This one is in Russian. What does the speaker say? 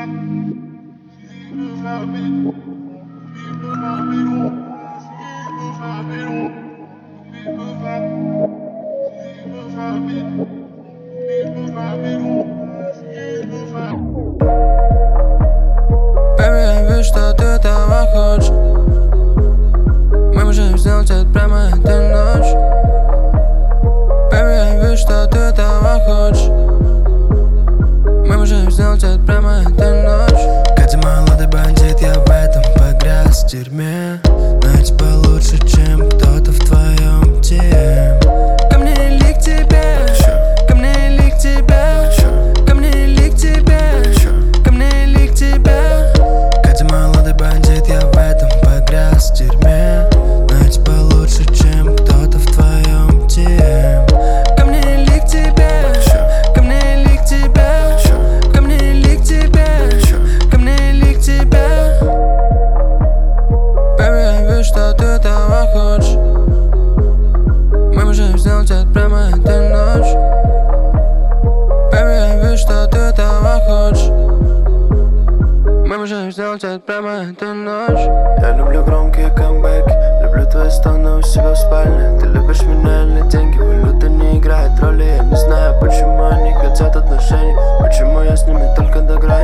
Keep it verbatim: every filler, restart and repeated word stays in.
я вижу, что ты этого хочешь. Мы можем сделать это прямо этой ночью. Baby, я вижу, что ты этого хочешь. Мы можем сделать это прямо этой ночью. Катя, молодой бандит, я в этом погряз в тюрьме. Но я тебя лучше, чем кто-то в твоем теме. Ко мне или к тебе? Ко мне или к тебе? Ко мне или к тебе? Ко мне или к тебе? Катя, молодой бандит, я в этом погряз в тюрьме. Но я тебя лучше, чем кто-то в твоем теме. Ко мне или к тебе? Ко мне или к тебе? Ко мне или к тебе? Ко мне или к тебе? Baby, я вижу, что ты этого хочешь. Мы можем сделать это прямо этой ночью. Baby, я вижу, что ты этого хочешь. Мы можем сделать это прямо этой ночью. Я люблю громкие камбэки, люблю твои стоны у себя в спальне. Ты любишь меня или деньги, валюта не играет роли. Я не знаю, почему они хотят отношений, почему я с ними только до грани.